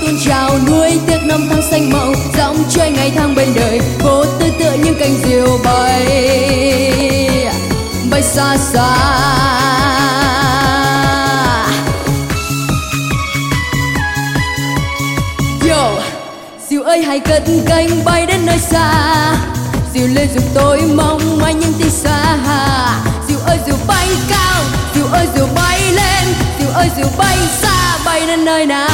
tuôn trào nuôi tiếc năm tháng xanh màu, dòng chơi ngày tháng bên đời vô tư tựa những cánh diều bay bay xa xa. Yo, diều ơi hãy cất cánh bay đến nơi xa, diều lên giúp tôi mong manh những tia xa. Diều ơi diều bay cao, diều ơi diều bay lên, diều ơi diều bay xa, bay đến nơi nào